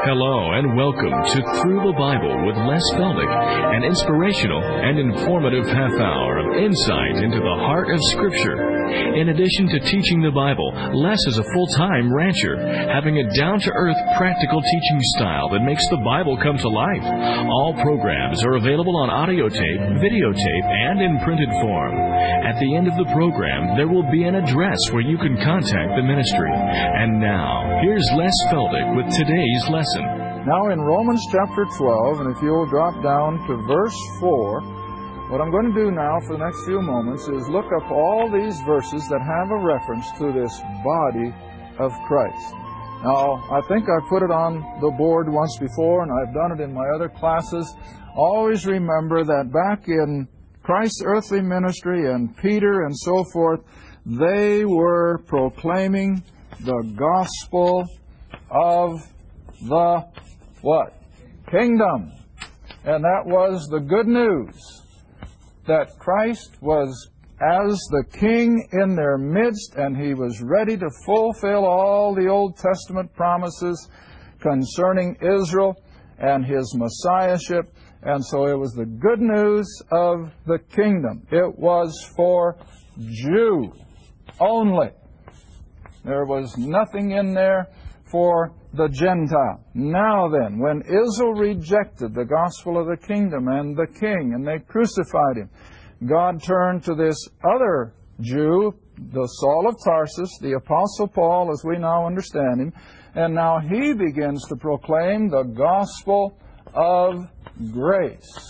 Hello and welcome to Through the Bible with Les Feldick, an inspirational and informative half hour of insight into the heart of Scripture. In addition to teaching the Bible, Les is a full-time rancher, having a down-to-earth, practical teaching style that makes the Bible come to life. All programs are available on audio tape, videotape, and in printed form. At the end of the program, there will be an address where you can contact the ministry. And now, here's Les Feldick with today's lesson. Now in Romans chapter 12, and if you'll drop down to verse 4, what I'm going to do now for the next few moments is look up all these verses that have a reference to this body of Christ. Now, I think I put it on the board once before, and I've done it in my other classes. Always remember that back in Christ's earthly ministry and Peter and so forth, they were proclaiming the gospel of the what? Kingdom. And that was the good news, that Christ was as the King in their midst, and He was ready to fulfill all the Old Testament promises concerning Israel and His Messiahship. And so it was the good news of the kingdom. It was for Jew only. There was nothing in there for the Gentile. Now then, when Israel rejected the gospel of the kingdom and the king, and they crucified him, God turned to this other Jew, the Saul of Tarsus, the Apostle Paul, as we now understand him, and now he begins to proclaim the gospel of grace.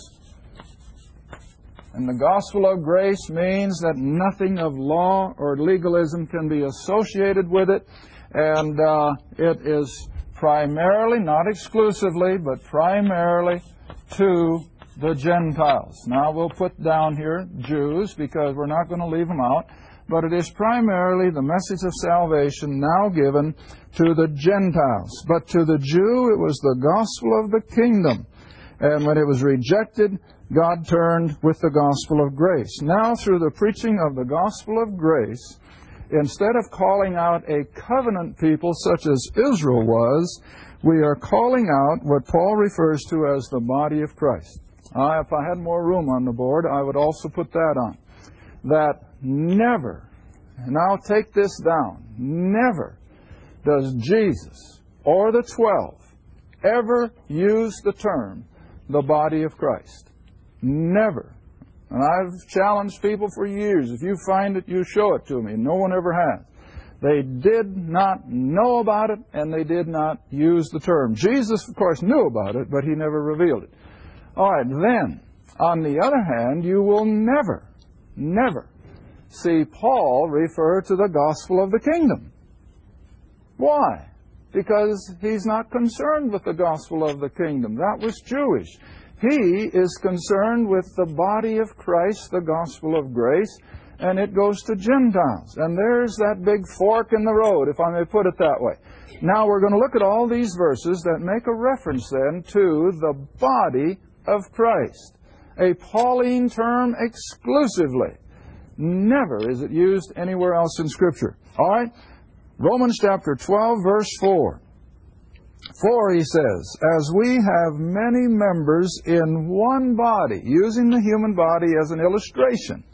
And the gospel of grace means that nothing of law or legalism can be associated with it, and it is primarily, not exclusively, but primarily to the Gentiles. Now we'll put down here Jews because we're not going to leave them out, but it is primarily the message of salvation now given to the Gentiles. But to the Jew it was the gospel of the kingdom, and when it was rejected, God turned with the gospel of grace. Now through the preaching of the gospel of grace, instead of calling out a covenant people such as Israel was, we are calling out what Paul refers to as the body of Christ. If I had more room on the board, I would also put that on. That never, now take this down, never does Jesus or the 12 ever use the term the body of Christ. Never. And I've challenged people for years. If you find it, you show it to me. No one ever has. They did not know about it, and they did not use the term. Jesus, of course, knew about it, but He never revealed it. All right, then, on the other hand, you will never, never see Paul refer to the gospel of the kingdom. Why? Because he's not concerned with the gospel of the kingdom. That was Jewish. He is concerned with the body of Christ, the gospel of grace, and it goes to Gentiles. And there's that big fork in the road, if I may put it that way. Now we're going to look at all these verses that make a reference then to the body of Christ. A Pauline term exclusively. Never is it used anywhere else in Scripture. All right? Romans chapter 12, verse 4. For, he says, as we have many members in one body, using the human body as an illustration,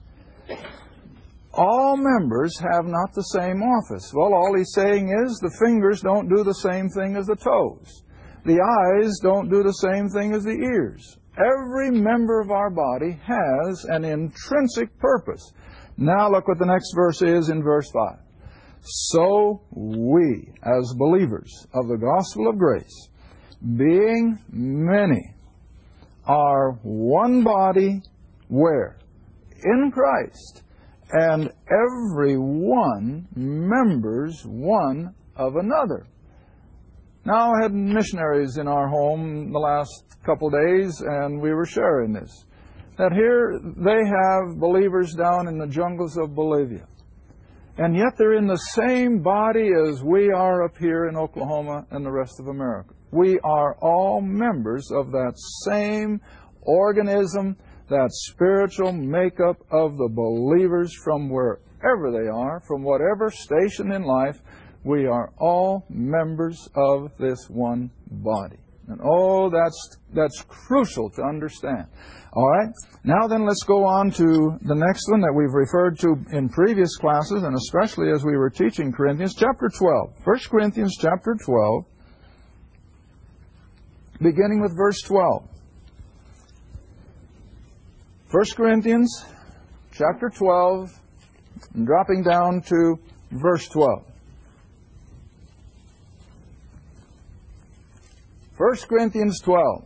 all members have not the same office. Well, all he's saying is the fingers don't do the same thing as the toes. The eyes don't do the same thing as the ears. Every member of our body has an intrinsic purpose. Now look what the next verse is in verse 5. So we, as believers of the gospel of grace, being many, are one body, where? In Christ, and every one members one of another. Now, I had missionaries in our home the last couple days, and we were sharing this. That here they have believers down in the jungles of Bolivia. And yet they're in the same body as we are up here in Oklahoma and the rest of America. We are all members of that same organism, that spiritual makeup of the believers from wherever they are, from whatever station in life. We are all members of this one body. And that's crucial to understand. All right? Now then, let's go on to the next one that we've referred to in previous classes, and especially as we were teaching Corinthians, chapter 12. 1 Corinthians chapter 12, beginning with verse 12. 1 Corinthians chapter 12, and dropping down to verse 12. 1 Corinthians 12.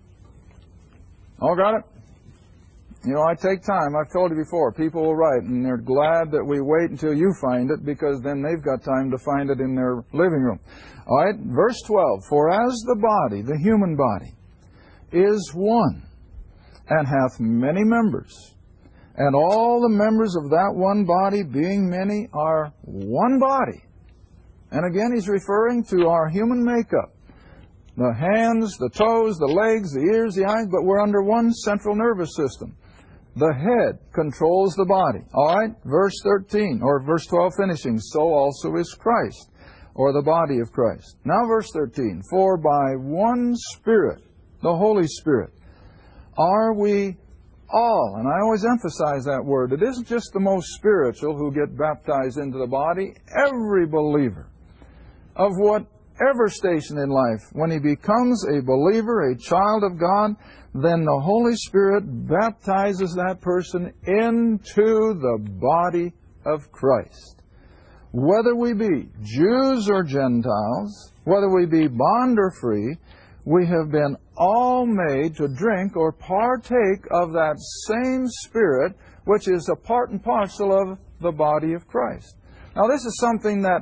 All got it? You know, I take time. I've told you before. People will write, and they're glad that we wait until you find it, because then they've got time to find it in their living room. All right, verse 12. For as the body, the human body, is one, and hath many members, and all the members of that one body, being many, are one body. And again, he's referring to our human makeup. The hands, the toes, the legs, the ears, the eyes, but we're under one central nervous system. The head controls the body. All right? Verse 13, or verse 12 finishing, so also is Christ, or the body of Christ. Now verse 13, for by one Spirit, the Holy Spirit, are we all, and I always emphasize that word, it isn't just the most spiritual who get baptized into the body. Every believer of whatever station in life, when he becomes a believer, a child of God, then the Holy Spirit baptizes that person into the body of Christ. Whether we be Jews or Gentiles, whether we be bond or free, we have been all made to drink or partake of that same Spirit, which is a part and parcel of the body of Christ. Now, this is something that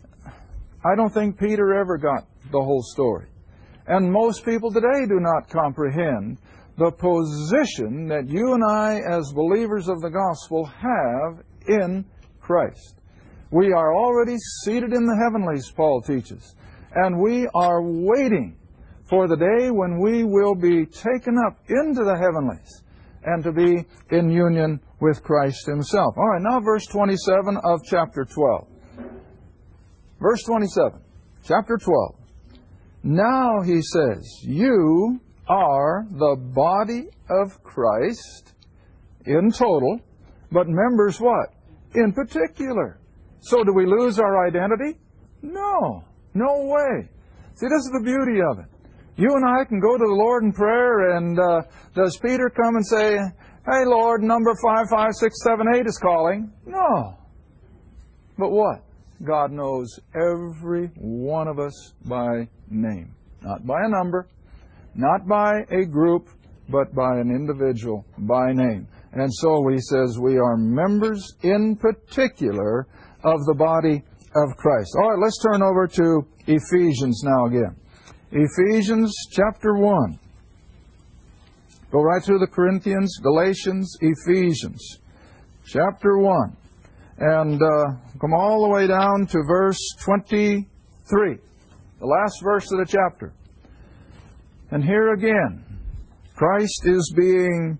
I don't think Peter ever got the whole story. And most people today do not comprehend the position that you and I, as believers of the gospel, have in Christ. We are already seated in the heavenlies, Paul teaches. And we are waiting for the day when we will be taken up into the heavenlies and to be in union with Christ Himself. All right, now verse 27 of chapter 12. Verse 27, chapter 12. Now, he says, you are the body of Christ in total, but members what? In particular. So do we lose our identity? No. No way. See, this is the beauty of it. You and I can go to the Lord in prayer, and does Peter come and say, hey, Lord, number 55678 is calling? No. But what? God knows every one of us by name. Not by a number, not by a group, but by an individual, by name. And so he says we are members in particular of the body of Christ. All right, let's turn over to Ephesians now again. Ephesians chapter 1. Go right through the Corinthians, Galatians, Ephesians chapter 1. And come all the way down to verse 23, the last verse of the chapter. And here again, Christ is being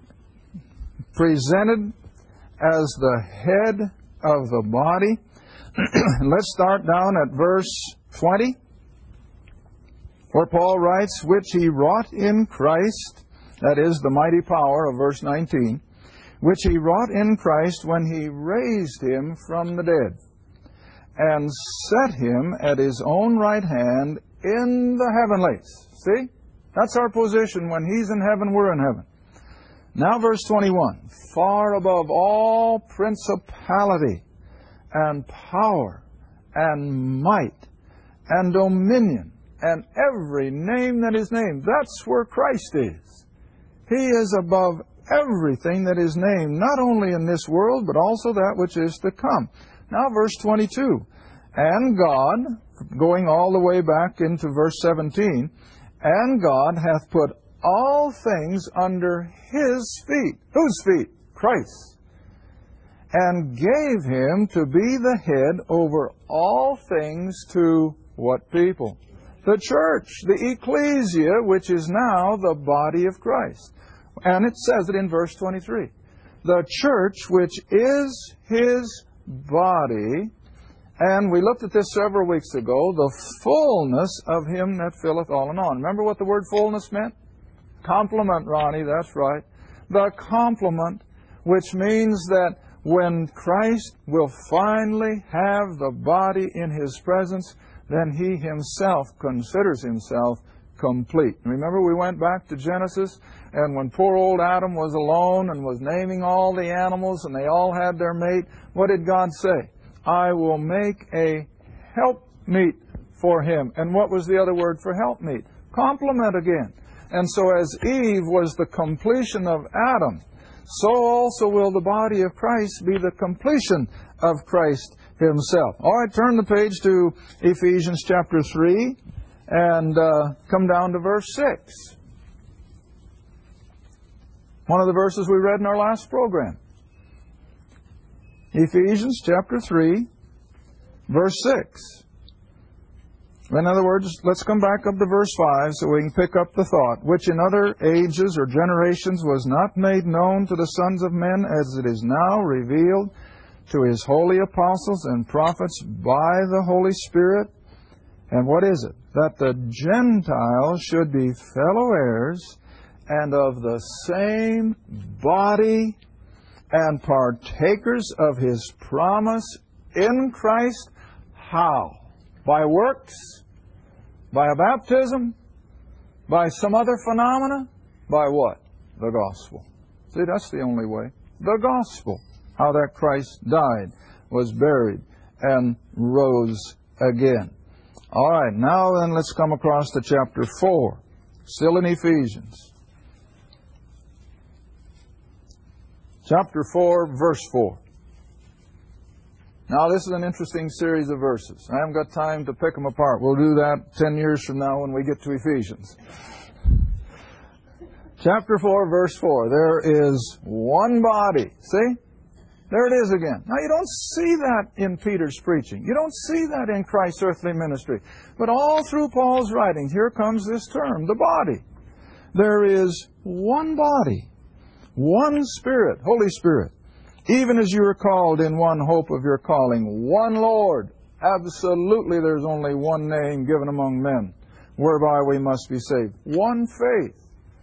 presented as the head of the body. Let's start down at verse 20, where Paul writes, which He wrought in Christ, that is the mighty power of verse 19, which He wrought in Christ when He raised Him from the dead, and set Him at His own right hand in the heavenlies. See? That's our position. When He's in heaven, we're in heaven. Now verse 21. Far above all principality and power and might and dominion and every name that is named. That's where Christ is. He is above everything that is named, not only in this world, but also that which is to come. Now verse 22. And God, going all the way back into verse 17, and God hath put all things under His feet. Whose feet? Christ. And gave Him to be the head over all things to what people? The church, the ecclesia, which is now the body of Christ. And it says it in verse 23. The church, which is His body, And we looked at this several weeks ago, the fullness of Him that filleth all in all. Remember what the word fullness meant? Complement, Ronnie, that's right. The complement, which means that when Christ will finally have the body in His presence, then He Himself considers Himself complete. Remember, we went back to Genesis, and when poor old Adam was alone and was naming all the animals and they all had their mate, what did God say? I will make a helpmeet for him. And what was the other word for helpmeet? Complement again. And so as Eve was the completion of Adam, so also will the body of Christ be the completion of Christ Himself. All right, turn the page to Ephesians chapter 3 and come down to verse 6. One of the verses we read in our last program. Ephesians chapter 3, verse 6. In other words, let's come back up to verse 5 so we can pick up the thought. Which in other ages or generations was not made known to the sons of men, as it is now revealed to His holy apostles and prophets by the Holy Spirit. And what is it? That the Gentiles should be fellow heirs and of the same body and partakers of His promise in Christ. How? By works? By a baptism? By some other phenomena? By what? The gospel. See, that's the only way. The gospel. How that Christ died, was buried, and rose again. All right, now then let's come across to chapter 4. Still in Ephesians. Chapter 4, verse 4. Now, this is an interesting series of verses. I haven't got time to pick them apart. We'll do that 10 years from now when we get to Ephesians. Chapter 4, verse 4. There is one body. See? There it is again. Now, you don't see that in Peter's preaching. You don't see that in Christ's earthly ministry. But all through Paul's writings, here comes this term, the body. There is one body, one Spirit, Holy Spirit. Even as you are called in one hope of your calling, one Lord. Absolutely, there's only one name given among men, whereby we must be saved. One faith.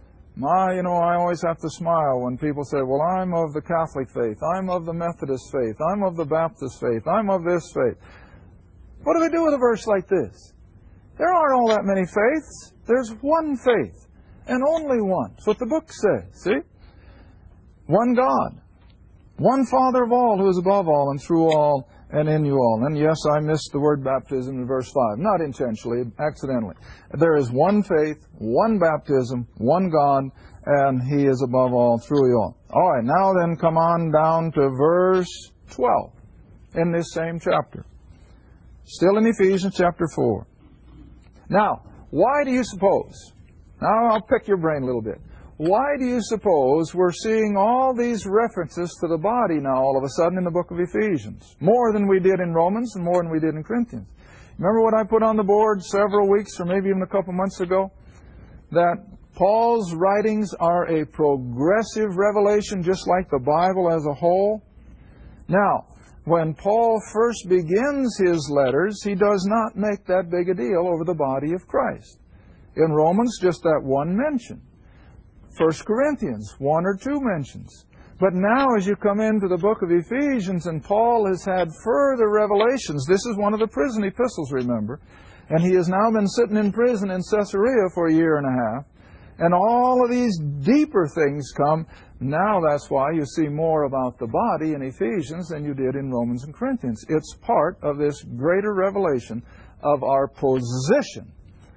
I always have to smile when people say, well, I'm of the Catholic faith, I'm of the Methodist faith, I'm of the Baptist faith, I'm of this faith. What do we do with a verse like this? There aren't all that many faiths. There's one faith, and only one. That's what the book says, see? One God. One Father of all, who is above all and through all and in you all. And yes, I missed the word baptism in verse 5. Not intentionally, accidentally. There is one faith, one baptism, one God, and He is above all, through you all. All right, now then come on down to verse 12 in this same chapter. Still in Ephesians chapter 4. Now, why do you suppose? Now I'll pick your brain a little bit. Why do you suppose we're seeing all these references to the body now all of a sudden in the book of Ephesians? More than we did in Romans and more than we did in Corinthians. Remember what I put on the board several weeks or maybe even a couple months ago? That Paul's writings are a progressive revelation just like the Bible as a whole. Now, when Paul first begins his letters, he does not make that big a deal over the body of Christ. In Romans, just that one mention. 1 Corinthians, one or two mentions. But now as you come into the book of Ephesians and Paul has had further revelations, this is one of the prison epistles, remember, and he has now been sitting in prison in Caesarea for a year and a half, and all of these deeper things come. Now that's why you see more about the body in Ephesians than you did in Romans and Corinthians. It's part of this greater revelation of our position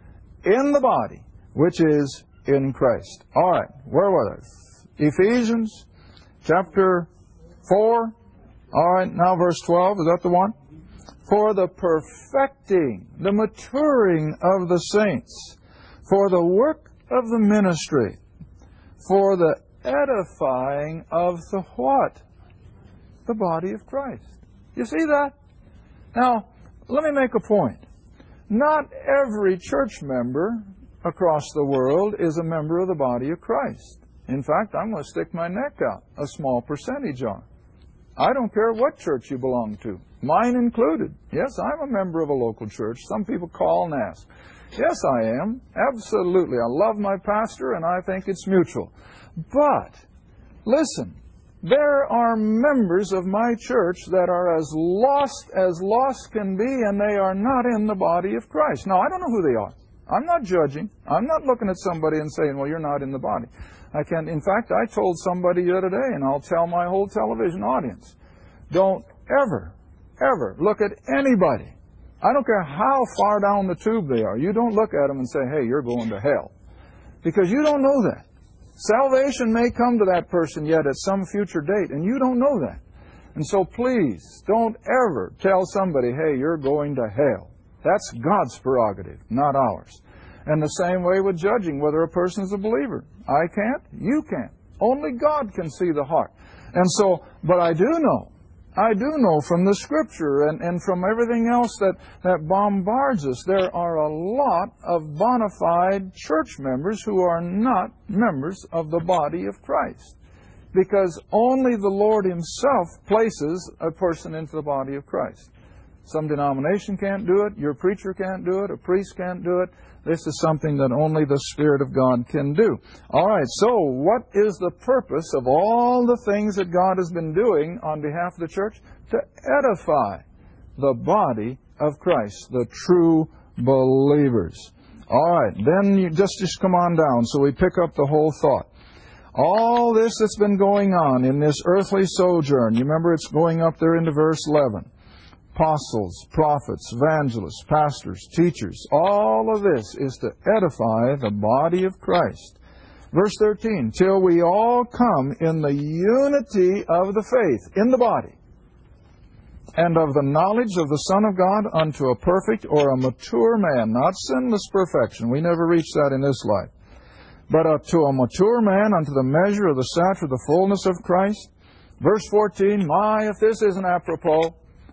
in the body, which is in Christ. All right, where were they? Ephesians chapter 4. All right, now verse 12. Is that the one? For the perfecting, the maturing of the saints, for the work of the ministry, for the edifying of the what? The body of Christ. You see that? Now, let me make a point. Not every church member across the world is a member of the body of Christ. In fact, I'm going to stick my neck out. A small percentage are. I don't care what church you belong to, mine included. Yes, I'm a member of a local church. Some people call and ask. Yes, I am. Absolutely. I love my pastor, and I think it's mutual. But, listen, there are members of my church that are as lost can be, and they are not in the body of Christ. Now, I don't know who they are. I'm not judging. I'm not looking at somebody and saying, well, you're not in the body. I can't. In fact, I told somebody the other day, and I'll tell my whole television audience, don't ever look at anybody. I don't care how far down the tube they are. You don't look at them and say, hey, you're going to hell. Because you don't know that. Salvation may come to that person yet at some future date, and you don't know that. And so please, don't ever tell somebody, hey, you're going to hell. That's God's prerogative, not ours. And the same way with judging whether a person is a believer. I can't, you can't. Only God can see the heart. And so, but I do know from the Scripture and from everything else that bombards us, there are a lot of bona fide church members who are not members of the body of Christ. Because only the Lord Himself places a person into the body of Christ. Some denomination can't do it, your preacher can't do it, a priest can't do it. This is something that only the Spirit of God can do. All right, so what is the purpose of all the things that God has been doing on behalf of the church? To edify the body of Christ, the true believers. All right, then you just come on down so we pick up the whole thought. All this that's been going on in this earthly sojourn, you remember it's going up there into verse 11. Apostles, prophets, evangelists, pastors, teachers, all of this is to edify the body of Christ. Verse 13, till we all come in the unity of the faith, in the body, and of the knowledge of the Son of God unto a perfect or a mature man, not sinless perfection. We never reach that in this life. But to a mature man unto the measure of the stature of the fullness of Christ. Verse 14, if this isn't apropos,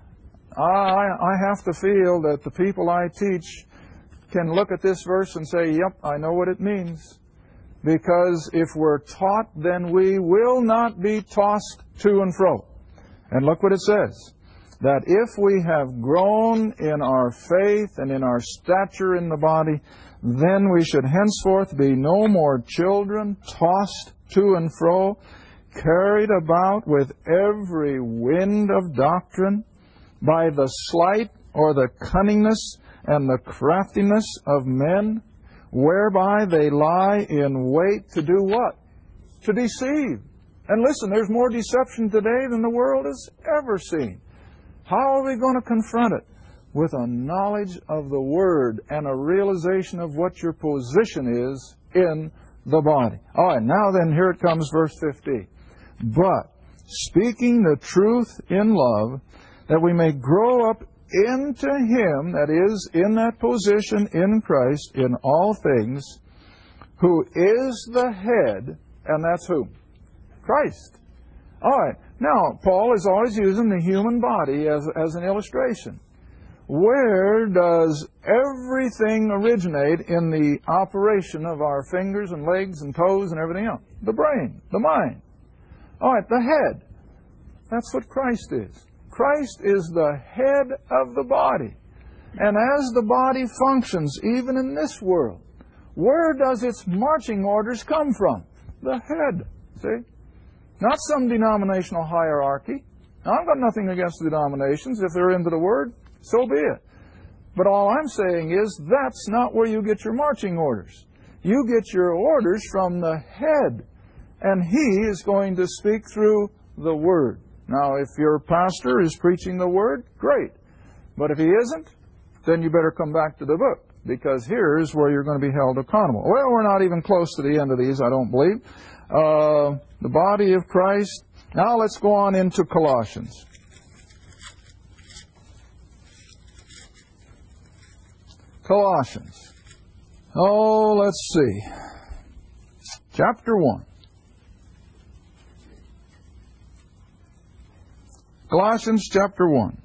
I have to feel that the people I teach can look at this verse and say, yep, I know what it means. Because if we're taught, then we will not be tossed to and fro. And look what it says. That if we have grown in our faith and in our stature in the body, then we should henceforth be no more children, tossed to and fro, carried about with every wind of doctrine, by the sleight or the cunningness and the craftiness of men, whereby they lie in wait to do what? To deceive. And listen, there's more deception today than the world has ever seen. How are we going to confront it? With a knowledge of the Word and a realization of what your position is in the body. All right, now then, here it comes, verse 15. But speaking the truth in love, that we may grow up into Him, that is, in that position in Christ, in all things, who is the head, and that's who? Christ. All right. Now, Paul is always using the human body as an illustration. Where does everything originate in the operation of our fingers and legs and toes and everything else? The brain, the mind. All right, the head. That's what Christ is. Christ is the head of the body. And as the body functions, even in this world, where does its marching orders come from? The head. See? Not some denominational hierarchy. Now, I've got nothing against the denominations. If they're into the Word, so be it. But all I'm saying is that's not where you get your marching orders. You get your orders from the head. And He is going to speak through the Word. Now, if your pastor is preaching the Word, great. But if he isn't, then you better come back to the book, because here's where you're going to be held accountable. Well, we're not even close to the end of these, I don't believe. The body of Christ. Now let's go on into Colossians. Colossians. Oh, let's see. Chapter 1. Colossians chapter 1.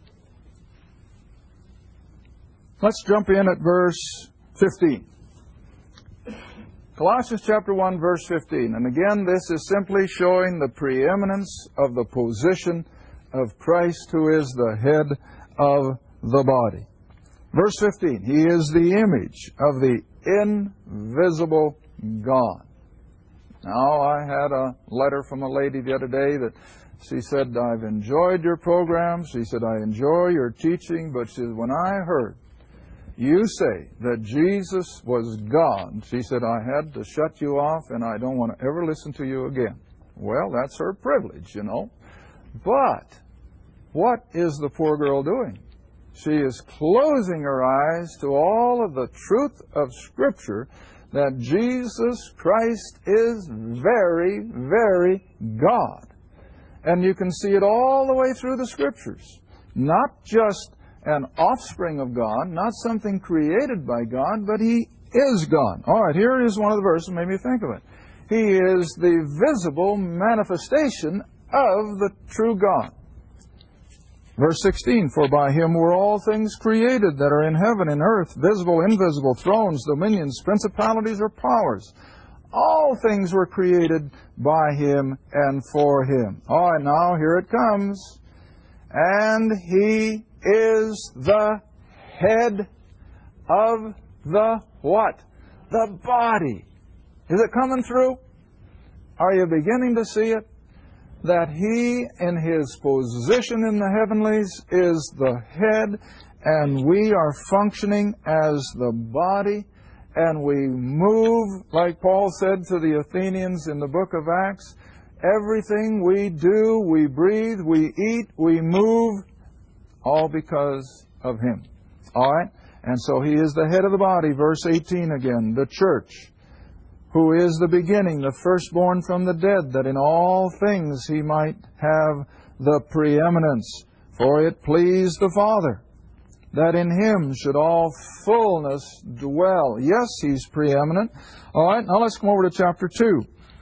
Let's jump in at verse 15. Colossians chapter 1, verse 15. And again, this is simply showing the preeminence of the position of Christ, who is the head of the body. Verse 15, He is the image of the invisible God. Now, I had a letter from a lady the other day that she said, I've enjoyed your program. She said, I enjoy your teaching. But she said, when I heard you say that Jesus was God, she said, I had to shut you off and I don't want to ever listen to you again. Well, that's her privilege, you know. But what is the poor girl doing? She is closing her eyes to all of the truth of Scripture that Jesus Christ is very, very God. And you can see it all the way through the Scriptures. Not just an offspring of God, not something created by God, but He is God. All right, here is one of the verses that made me think of it. He is the visible manifestation of the true God. Verse 16, For by Him were all things created that are in heaven and earth, visible, invisible, thrones, dominions, principalities, or powers. All things were created by Him and for Him. All right, now here it comes. And He is the head of the what? The body. Is it coming through? Are you beginning to see it? That He, in His position in the heavenlies, is the head, and we are functioning as the body, and we move, like Paul said to the Athenians in the book of Acts, everything we do, we breathe, we eat, we move, all because of Him. All right? And so He is the head of the body. Verse 18 again, the church, who is the beginning, the firstborn from the dead, that in all things He might have the preeminence. For it pleased the Father, that in Him should all fullness dwell. Yes, He's preeminent. All right, now let's come over to chapter 2.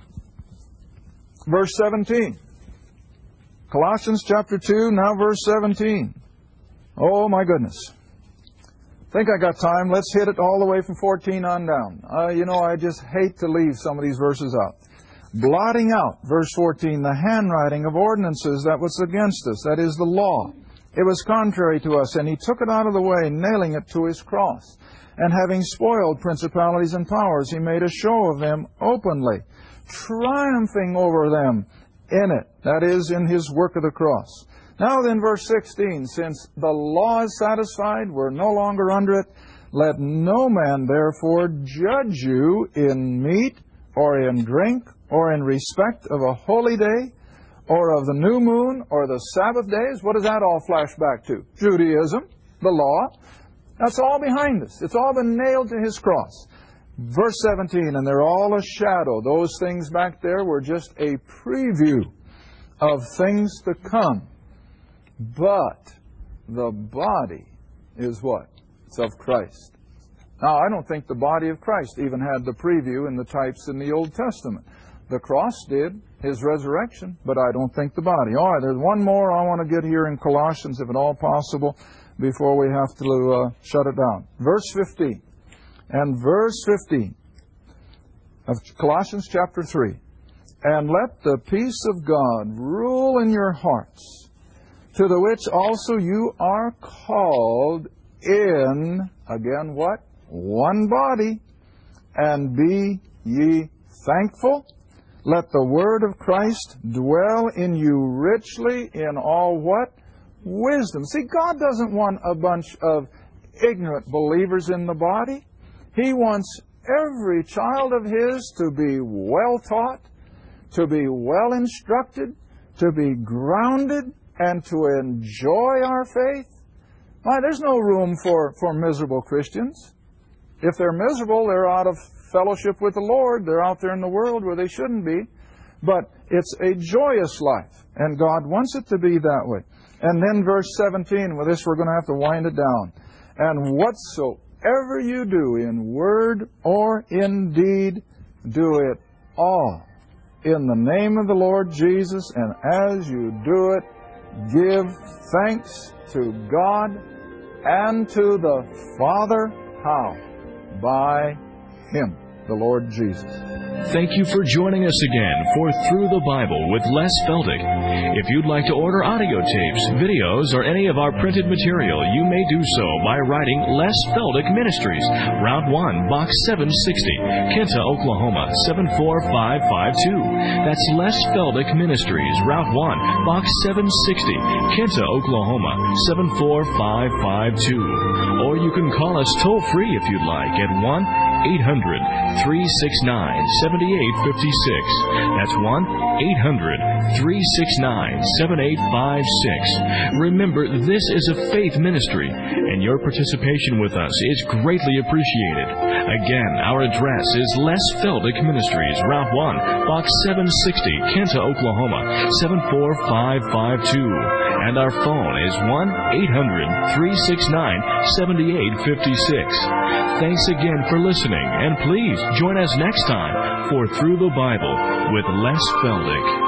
Verse 17. Colossians chapter 2, now verse 17. Oh, my goodness. Think I got time. Let's hit it all the way from 14 on down. I just hate to leave some of these verses out. Blotting out, verse 14, the handwriting of ordinances that was against us, that is the law. It was contrary to us, and He took it out of the way, nailing it to His cross. And having spoiled principalities and powers, He made a show of them openly, triumphing over them in it, that is, in His work of the cross. Now then, verse 16, since the law is satisfied, we're no longer under it, let no man therefore judge you in meat or in drink or in respect of a holy day or of the new moon or the Sabbath days. What does that all flash back to? Judaism, the law. That's all behind us. It's all been nailed to His cross. Verse 17, and they're all a shadow. Those things back there were just a preview of things to come. But the body is what? It's of Christ. Now, I don't think the body of Christ even had the preview and the types in the Old Testament. The cross did, His resurrection, but I don't think the body. All right, there's one more I want to get here in Colossians, if at all possible, before we have to shut it down. Verse 15. And verse 15 of Colossians chapter 3. And let the peace of God rule in your hearts, to the which also you are called in, again what? One body, and be ye thankful. Let the word of Christ dwell in you richly in all what? Wisdom. See, God doesn't want a bunch of ignorant believers in the body. He wants every child of His to be well taught, to be well instructed, to be grounded, and to enjoy our faith. Why, there's no room for miserable Christians. If they're miserable, they're out of fellowship with the Lord. They're out there in the world where they shouldn't be. But it's a joyous life, and God wants it to be that way. And then verse 17, with this we're going to have to wind it down. And whatsoever you do in word or in deed, do it all in the name of the Lord Jesus, and as you do it, give thanks to God and to the Father. How? By Him, the Lord Jesus. Thank you for joining us again for Through the Bible with Les Feldick. If you'd like to order audio tapes, videos, or any of our printed material, you may do so by writing Les Feldick Ministries, Route 1, Box 760, Kinta, Oklahoma, 74552. That's Les Feldick Ministries, Route 1, Box 760, Kinta, Oklahoma, 74552. Or you can call us toll-free if you'd like at 1-800-369-7856. That's 1-800-369-7856. Remember, this is a faith ministry, and your participation with us is greatly appreciated. Again, our address is Les Feldick Ministries, Route 1, Box 760, Kinta, Oklahoma, 74552. And our phone is 1-800-369-7856. Thanks again for listening, and please join us next time for Through the Bible with Les Feldick.